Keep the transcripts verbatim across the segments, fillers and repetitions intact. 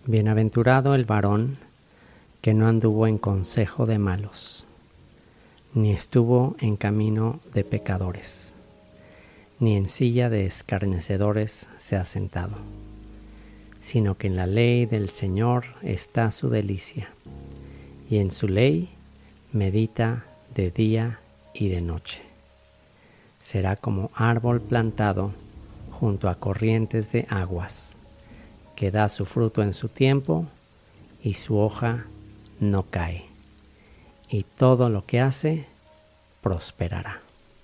Bienaventurado el varón que no anduvo en consejo de malos, ni estuvo en camino de pecadores, ni en silla de escarnecedores se ha sentado, sino que en la ley del Señor está su delicia, y en su ley medita de día y de noche. Será como árbol plantado junto a corrientes de aguas, que da su fruto en su tiempo y su hoja no cae, y todo lo que hace prosperará.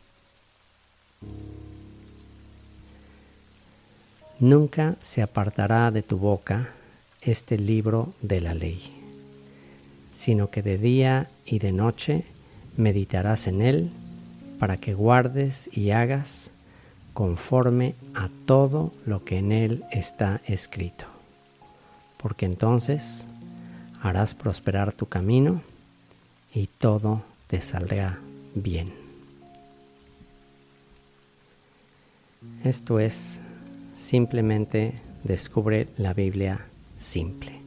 Nunca se apartará de tu boca este libro de la ley, sino que de día y de noche meditarás en él, para que guardes y hagas conforme a todo lo que en él está escrito, porque entonces harás prosperar tu camino y todo te saldrá bien. Esto es, simplemente descubre la Biblia simple.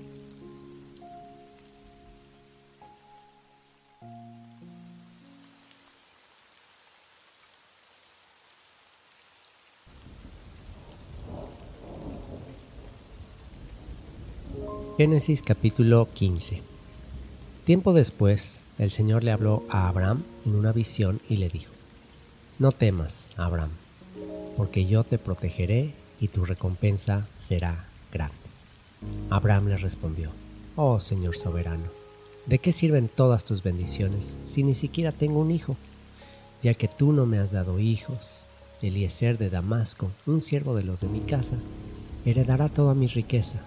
Génesis capítulo quince. Tiempo después, el Señor le habló a Abraham en una visión y le dijo: No temas, Abraham, porque yo te protegeré y tu recompensa será grande. Abraham le respondió: Oh Señor soberano, ¿de qué sirven todas tus bendiciones si ni siquiera tengo un hijo? Ya que tú no me has dado hijos, Eliezer de Damasco, un siervo de los de mi casa, heredará toda mi riqueza.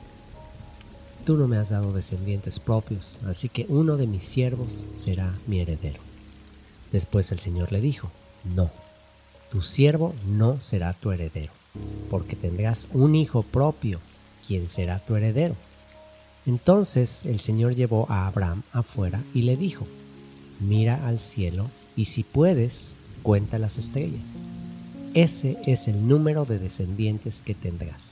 Tú no me has dado descendientes propios, así que uno de mis siervos será mi heredero. Después el Señor le dijo: No, tu siervo no será tu heredero, porque tendrás un hijo propio, quien será tu heredero. Entonces el Señor llevó a Abraham afuera y le dijo: Mira al cielo y si puedes, cuenta las estrellas. Ese es el número de descendientes que tendrás.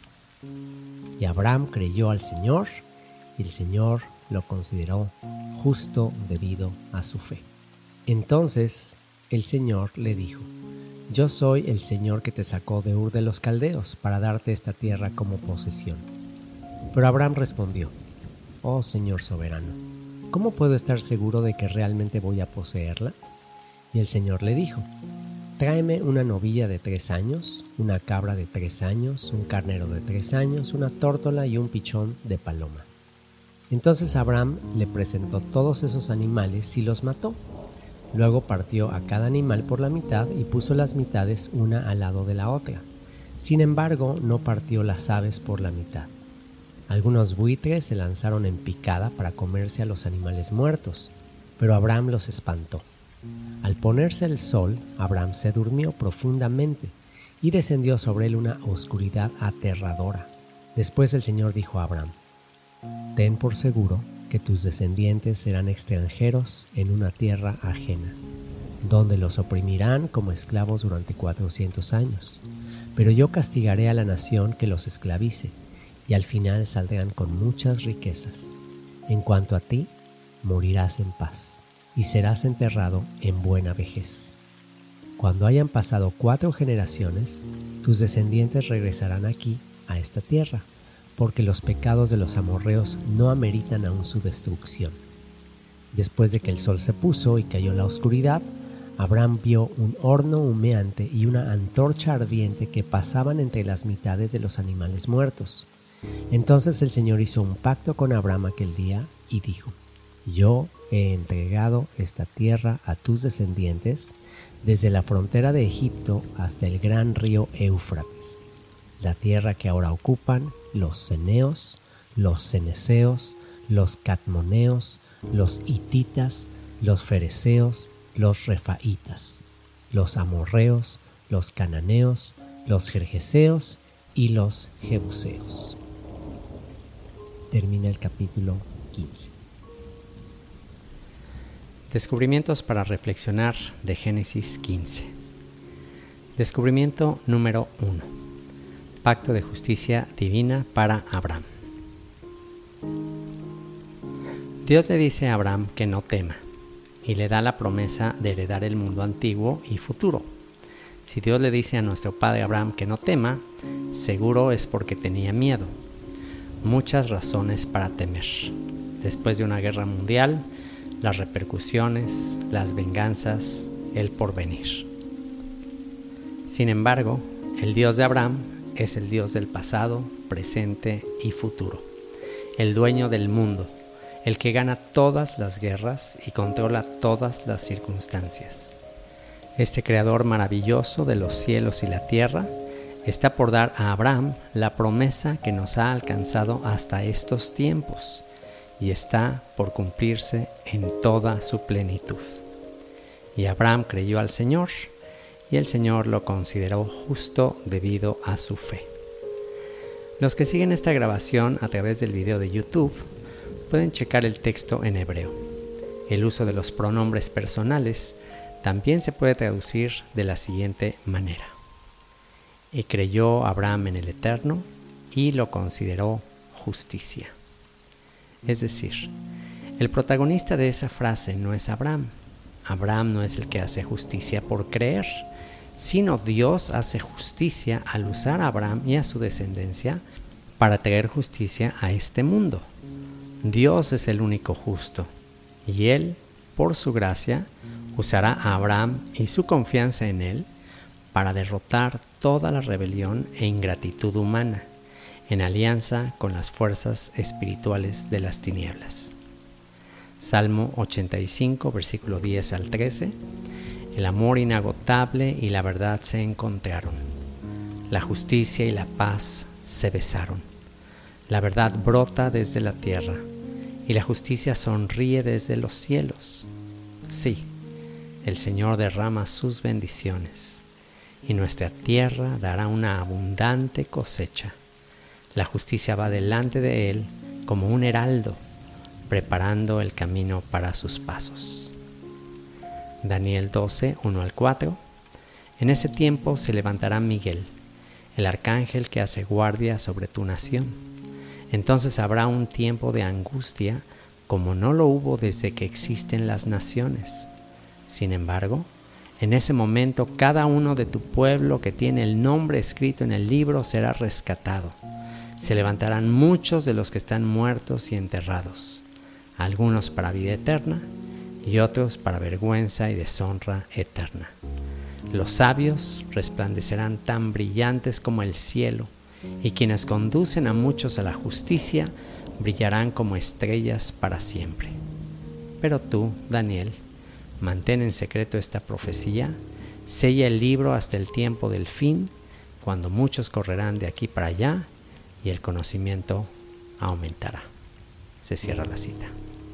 Y Abraham creyó al Señor, y el Señor lo consideró justo debido a su fe. Entonces el Señor le dijo: Yo soy el Señor que te sacó de Ur de los Caldeos para darte esta tierra como posesión. Pero Abraham respondió: Oh Señor soberano, ¿cómo puedo estar seguro de que realmente voy a poseerla? Y el Señor le dijo: Tráeme una novilla de tres años, una cabra de tres años, un carnero de tres años, una tórtola y un pichón de paloma. Entonces Abraham le presentó todos esos animales y los mató. Luego partió a cada animal por la mitad y puso las mitades una al lado de la otra. Sin embargo, no partió las aves por la mitad. Algunos buitres se lanzaron en picada para comerse a los animales muertos, pero Abraham los espantó. Al ponerse el sol, Abraham se durmió profundamente y descendió sobre él una oscuridad aterradora. Después el Señor dijo a Abraham: Ten por seguro que tus descendientes serán extranjeros en una tierra ajena, donde los oprimirán como esclavos durante cuatrocientos años. Pero yo castigaré a la nación que los esclavice, y al final saldrán con muchas riquezas. En cuanto a ti, morirás en paz, y serás enterrado en buena vejez. Cuando hayan pasado cuatro generaciones, tus descendientes regresarán aquí, a esta tierra, porque los pecados de los amorreos no ameritan aún su destrucción. Después de que el sol se puso y cayó la oscuridad, Abraham vio un horno humeante y una antorcha ardiente que pasaban entre las mitades de los animales muertos. Entonces el Señor hizo un pacto con Abraham aquel día y dijo: Yo he entregado esta tierra a tus descendientes desde la frontera de Egipto hasta el gran río Éufrates, la tierra que ahora ocupan los ceneos, los ceneseos, los cadmoneos, los hititas, los fereceos, los refaitas, los amorreos, los cananeos, los gergeseos y los jebuseos. Termina el capítulo quince. Descubrimientos para reflexionar de Génesis quince. Descubrimiento número uno. Pacto de justicia divina para Abraham. Dios le dice a Abraham que no tema y le da la promesa de heredar el mundo antiguo y futuro. Si Dios le dice a nuestro padre Abraham que no tema, seguro es porque tenía miedo. Muchas razones para temer. Después de una guerra mundial, las repercusiones, las venganzas, el porvenir. Sin embargo, el Dios de Abraham es el Dios del pasado, presente y futuro. El dueño del mundo, el que gana todas las guerras y controla todas las circunstancias. Este creador maravilloso de los cielos y la tierra está por dar a Abraham la promesa que nos ha alcanzado hasta estos tiempos y está por cumplirse en toda su plenitud. Y Abraham creyó al Señor y el Señor lo consideró justo debido a su fe. Los que siguen esta grabación a través del video de YouTube pueden checar el texto en hebreo. El uso de los pronombres personales también se puede traducir de la siguiente manera. Y creyó Abraham en el Eterno y lo consideró justicia. Es decir, el protagonista de esa frase no es Abraham. Abraham no es el que hace justicia por creer, sino Dios hace justicia al usar a Abraham y a su descendencia para traer justicia a este mundo. Dios es el único justo, y Él, por su gracia, usará a Abraham y su confianza en Él para derrotar toda la rebelión e ingratitud humana, en alianza con las fuerzas espirituales de las tinieblas. Salmo ochenta y cinco, versículo diez al trece. El amor inagotable y la verdad se encontraron. La justicia y la paz se besaron. La verdad brota desde la tierra y la justicia sonríe desde los cielos. Sí, el Señor derrama sus bendiciones y nuestra tierra dará una abundante cosecha. La justicia va delante de Él como un heraldo, preparando el camino para sus pasos. Daniel doce, uno al cuatro. En ese tiempo se levantará Miguel, el arcángel que hace guardia sobre tu nación. Entonces habrá un tiempo de angustia como no lo hubo desde que existen las naciones. Sin embargo, en ese momento cada uno de tu pueblo que tiene el nombre escrito en el libro será rescatado. Se levantarán muchos de los que están muertos y enterrados, algunos para vida eterna y otros para vergüenza y deshonra eterna. Los sabios resplandecerán tan brillantes como el cielo, y quienes conducen a muchos a la justicia brillarán como estrellas para siempre. Pero tú, Daniel, mantén en secreto esta profecía, sella el libro hasta el tiempo del fin, cuando muchos correrán de aquí para allá y el conocimiento aumentará. Se cierra la cita.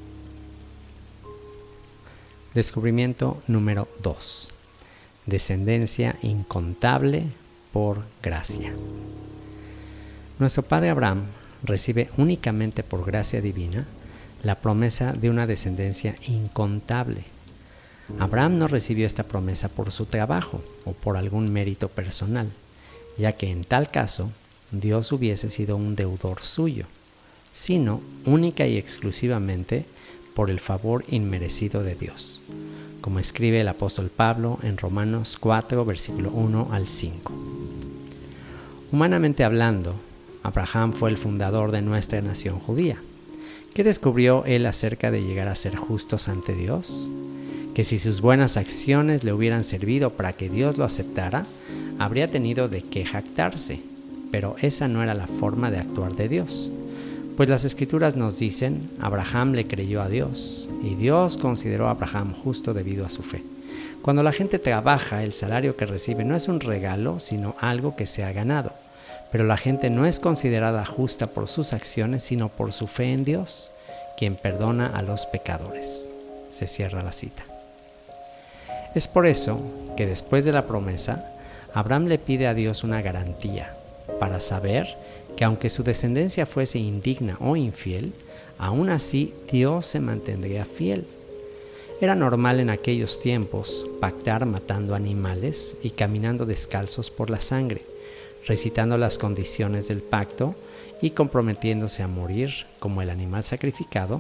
Descubrimiento número dos. Descendencia incontable por gracia. Nuestro padre Abraham recibe únicamente por gracia divina la promesa de una descendencia incontable. Abraham no recibió esta promesa por su trabajo o por algún mérito personal, ya que en tal caso Dios hubiese sido un deudor suyo, sino única y exclusivamente por el favor inmerecido de Dios, como escribe el apóstol Pablo en Romanos cuatro, versículo uno al cinco. Humanamente hablando, Abraham fue el fundador de nuestra nación judía. ¿Qué descubrió él acerca de llegar a ser justos ante Dios? Que si sus buenas acciones le hubieran servido para que Dios lo aceptara, habría tenido de qué jactarse, pero esa no era la forma de actuar de Dios. Pues las Escrituras nos dicen, Abraham le creyó a Dios, y Dios consideró a Abraham justo debido a su fe. Cuando la gente trabaja, el salario que recibe no es un regalo, sino algo que se ha ganado. Pero la gente no es considerada justa por sus acciones, sino por su fe en Dios, quien perdona a los pecadores. Se cierra la cita. Es por eso que después de la promesa, Abraham le pide a Dios una garantía para saber que aunque su descendencia fuese indigna o infiel, aún así Dios se mantendría fiel. Era normal en aquellos tiempos pactar matando animales y caminando descalzos por la sangre, recitando las condiciones del pacto y comprometiéndose a morir como el animal sacrificado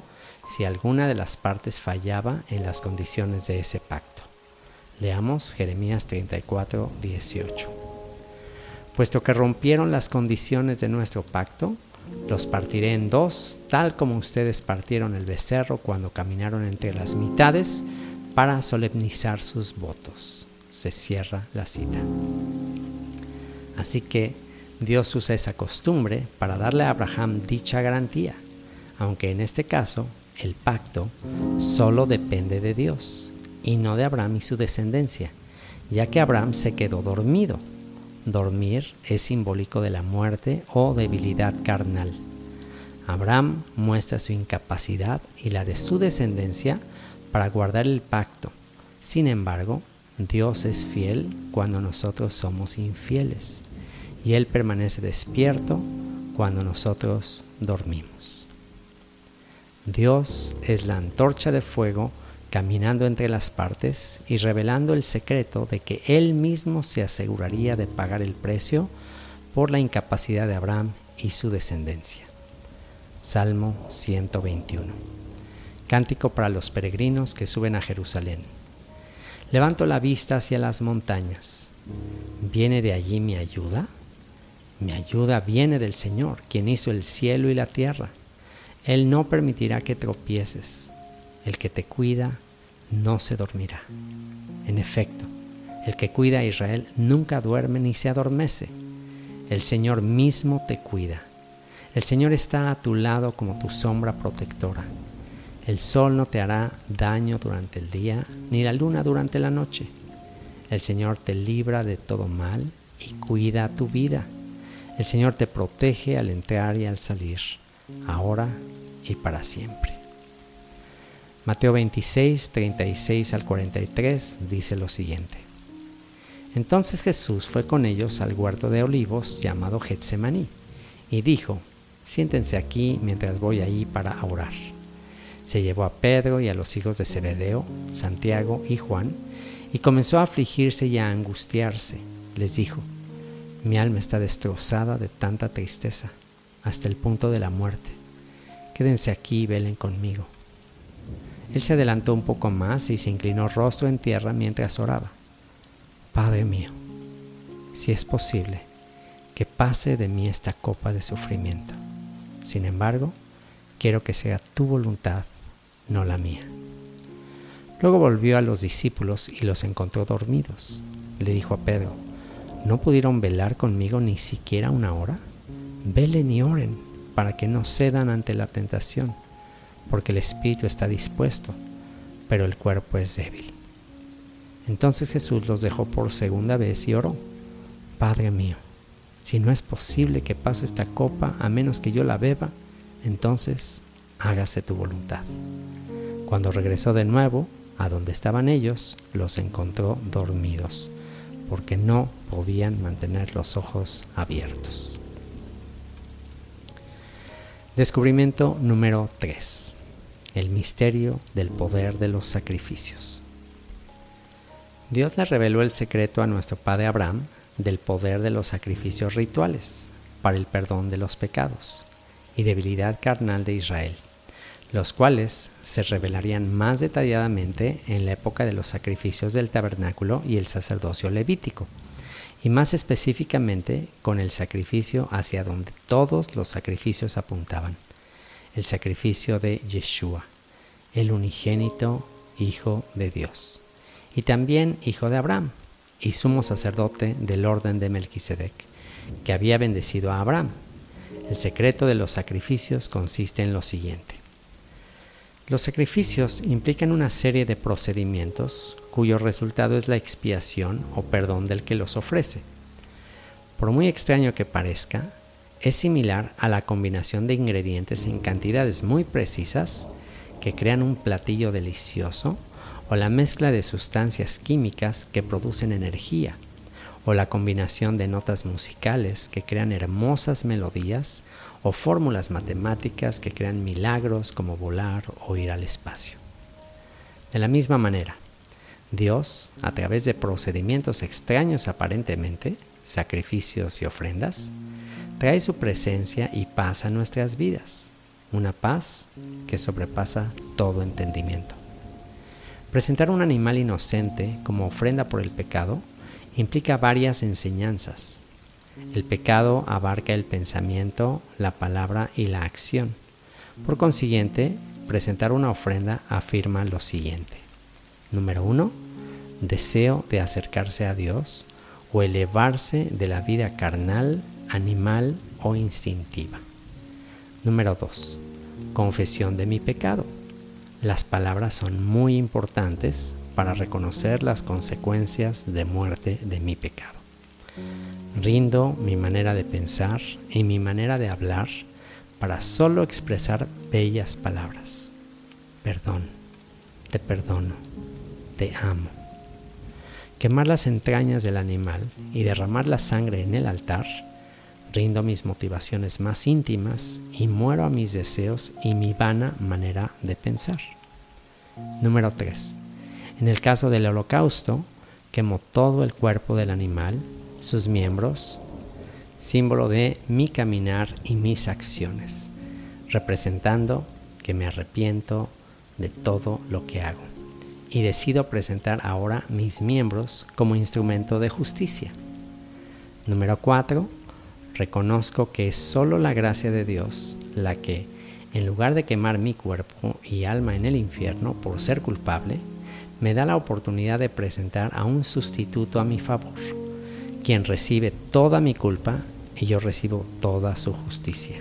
si alguna de las partes fallaba en las condiciones de ese pacto. Leamos Jeremías treinta y cuatro, dieciocho. Puesto que rompieron las condiciones de nuestro pacto, los partiré en dos, tal como ustedes partieron el becerro cuando caminaron entre las mitades para solemnizar sus votos. Se cierra la cita. Así que Dios usa esa costumbre para darle a Abraham dicha garantía, aunque en este caso el pacto solo depende de Dios y no de Abraham y su descendencia, ya que Abraham se quedó dormido. Dormir es simbólico de la muerte o debilidad carnal. Abraham muestra su incapacidad y la de su descendencia para guardar el pacto. Sin embargo, Dios es fiel cuando nosotros somos infieles, y Él permanece despierto cuando nosotros dormimos. Dios es la antorcha de fuego caminando entre las partes y revelando el secreto de que Él mismo se aseguraría de pagar el precio por la incapacidad de Abraham y su descendencia. Salmo ciento veintiuno. Cántico para los peregrinos que suben a Jerusalén. Levanto la vista hacia las montañas. ¿Viene de allí mi ayuda? Mi ayuda viene del Señor, quien hizo el cielo y la tierra. Él no permitirá que tropieces. El que te cuida no se dormirá. En efecto, el que cuida a Israel nunca duerme ni se adormece. El Señor mismo te cuida. El Señor está a tu lado como tu sombra protectora. El sol no te hará daño durante el día, ni la luna durante la noche. El Señor te libra de todo mal y cuida tu vida. El Señor te protege al entrar y al salir, ahora y para siempre. Mateo veintiséis, treinta y seis al cuarenta y tres dice lo siguiente. Entonces Jesús fue con ellos al huerto de olivos llamado Getsemaní y dijo, siéntense aquí mientras voy ahí para orar. Se llevó a Pedro y a los hijos de Zebedeo, Santiago y Juan, y comenzó a afligirse y a angustiarse. Les dijo, mi alma está destrozada de tanta tristeza, hasta el punto de la muerte. Quédense aquí y velen conmigo. Él se adelantó un poco más y se inclinó rostro en tierra mientras oraba. Padre mío, si es posible, que pase de mí esta copa de sufrimiento. Sin embargo, quiero que sea tu voluntad, no la mía. Luego volvió a los discípulos y los encontró dormidos. Le dijo a Pedro, ¿no pudieron velar conmigo ni siquiera una hora? Velen y oren para que no cedan ante la tentación, porque el espíritu está dispuesto, pero el cuerpo es débil. Entonces Jesús los dejó por segunda vez y oró, Padre mío, si no es posible que pase esta copa a menos que yo la beba, entonces hágase tu voluntad. Cuando regresó de nuevo a donde estaban ellos, los encontró dormidos, porque no podían mantener los ojos abiertos. Descubrimiento número tres. El misterio del poder de los sacrificios. Dios le reveló el secreto a nuestro padre Abraham del poder de los sacrificios rituales para el perdón de los pecados y debilidad carnal de Israel, los cuales se revelarían más detalladamente en la época de los sacrificios del tabernáculo y el sacerdocio levítico, y más específicamente con el sacrificio hacia donde todos los sacrificios apuntaban, el sacrificio de Yeshua, el unigénito Hijo de Dios, y también hijo de Abraham, y sumo sacerdote del orden de Melquisedec, que había bendecido a Abraham. El secreto de los sacrificios consiste en lo siguiente. Los sacrificios implican una serie de procedimientos cuyo resultado es la expiación o perdón del que los ofrece. Por muy extraño que parezca, es similar a la combinación de ingredientes en cantidades muy precisas que crean un platillo delicioso, o la mezcla de sustancias químicas que producen energía, o la combinación de notas musicales que crean hermosas melodías, o fórmulas matemáticas que crean milagros como volar o ir al espacio. De la misma manera, Dios, a través de procedimientos extraños aparentemente, sacrificios y ofrendas, trae su presencia y paz a nuestras vidas. una paz que sobrepasa todo entendimiento. Presentar un animal inocente como ofrenda por el pecado implica varias enseñanzas. El pecado abarca el pensamiento, la palabra y la acción. Por consiguiente, presentar una ofrenda afirma lo siguiente. Número uno, deseo de acercarse a Dios o elevarse de la vida carnal, animal o instintiva. Número dos, confesión de mi pecado. Las palabras son muy importantes para reconocer las consecuencias de muerte de mi pecado. Rindo mi manera de pensar y mi manera de hablar para solo expresar bellas palabras. Perdón, te perdono, te amo. Quemar las entrañas del animal y derramar la sangre en el altar, rindo mis motivaciones más íntimas y muero a mis deseos y mi vana manera de pensar. Número tres. En el caso del holocausto, quemo todo el cuerpo del animal, sus miembros, símbolo de mi caminar y mis acciones, representando que me arrepiento de todo lo que hago y decido presentar ahora mis miembros como instrumento de justicia. Número cuatro. Reconozco que es solo la gracia de Dios la que, en lugar de quemar mi cuerpo y alma en el infierno por ser culpable, me da la oportunidad de presentar a un sustituto a mi favor, quien recibe toda mi culpa y yo recibo toda su justicia.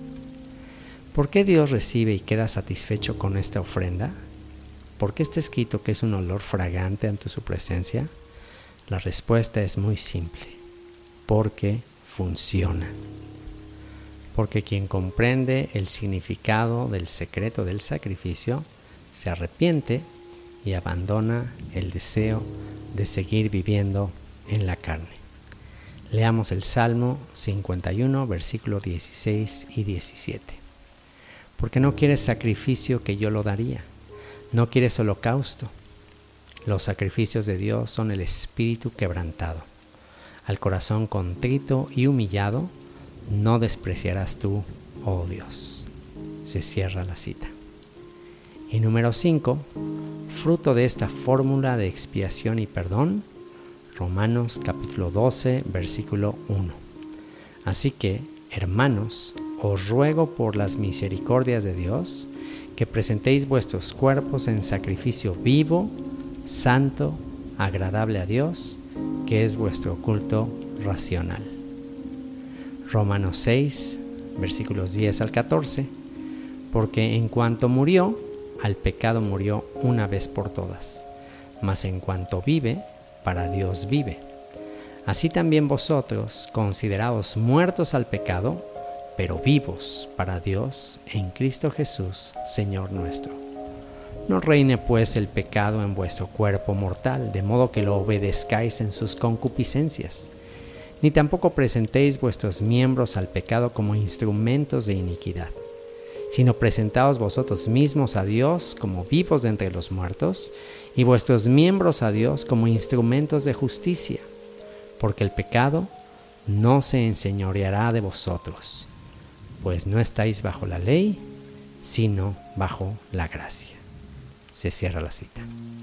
¿Por qué Dios recibe y queda satisfecho con esta ofrenda? ¿Por qué está escrito que es un olor fragante ante su presencia? La respuesta es muy simple. Porque funciona. Porque quien comprende el significado del secreto del sacrificio se arrepiente y abandona el deseo de seguir viviendo en la carne. Leamos el Salmo cincuenta y uno, versículos dieciséis y diecisiete. Porque no quieres sacrificio que yo lo daría, no quieres holocausto. Los sacrificios de Dios son el espíritu quebrantado. Al corazón contrito y humillado, no despreciarás tú, oh Dios. Se cierra la cita. Y número cinco, fruto de esta fórmula de expiación y perdón, Romanos capítulo doce, versículo uno. Así que, hermanos, os ruego por las misericordias de Dios, que presentéis vuestros cuerpos en sacrificio vivo, santo, agradable a Dios, que es vuestro culto racional. Romanos seis, versículos diez al catorce. Porque en cuanto murió, al pecado murió una vez por todas, mas en cuanto vive, para Dios vive. Así también vosotros, consideraos muertos al pecado, pero vivos para Dios en Cristo Jesús, Señor nuestro. No reine pues el pecado en vuestro cuerpo mortal, de modo que lo obedezcáis en sus concupiscencias. Ni tampoco presentéis vuestros miembros al pecado como instrumentos de iniquidad, sino presentaos vosotros mismos a Dios como vivos de entre los muertos, y vuestros miembros a Dios como instrumentos de justicia, porque el pecado no se enseñoreará de vosotros, pues no estáis bajo la ley, sino bajo la gracia. Se cierra la cita.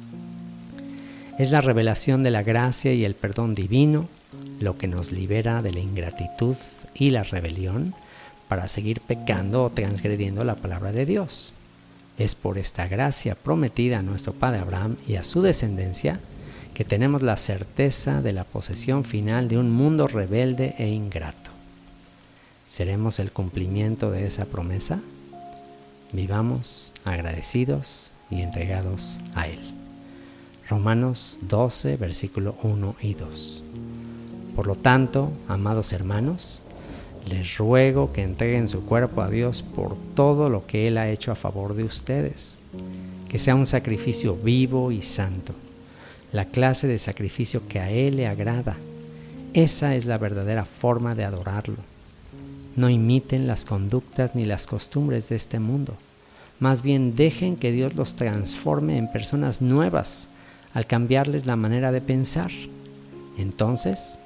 Es la revelación de la gracia y el perdón divino lo que nos libera de la ingratitud y la rebelión para seguir pecando o transgrediendo la palabra de Dios. Es por esta gracia prometida a nuestro padre Abraham y a su descendencia que tenemos la certeza de la posesión final de un mundo rebelde e ingrato. ¿Seremos el cumplimiento de esa promesa? Vivamos agradecidos y entregados a Él. Romanos doce, versículo uno y dos. Por lo tanto, amados hermanos, les ruego que entreguen su cuerpo a Dios por todo lo que Él ha hecho a favor de ustedes, que sea un sacrificio vivo y santo, la clase de sacrificio que a Él le agrada. Esa es la verdadera forma de adorarlo. No imiten las conductas ni las costumbres de este mundo. Más bien dejen que Dios los transforme en personas nuevas al cambiarles la manera de pensar. Entonces,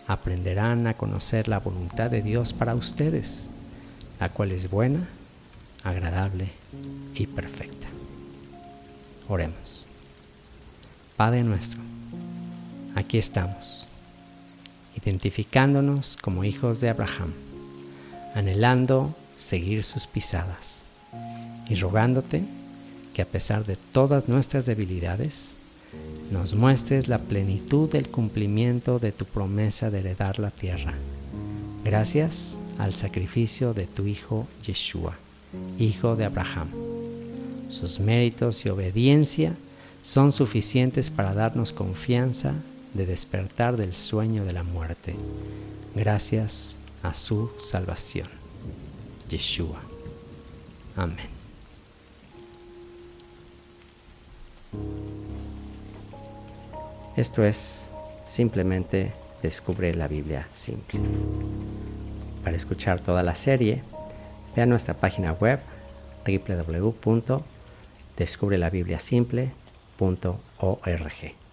aprenderán a conocer la voluntad de Dios para ustedes, la cual es buena, agradable y perfecta. Oremos. Padre nuestro, aquí estamos, identificándonos como hijos de Abraham, anhelando seguir sus pisadas y rogándote que a pesar de todas nuestras debilidades, nos muestres la plenitud del cumplimiento de tu promesa de heredar la tierra, gracias al sacrificio de tu Hijo Yeshua, Hijo de Abraham. Sus méritos y obediencia son suficientes para darnos confianza de despertar del sueño de la muerte, gracias a su salvación. Yeshua. Amén. Esto es simplemente Descubre la Biblia Simple. Para escuchar toda la serie, ve a nuestra página web doble u doble u doble u punto descubre la biblia simple punto org.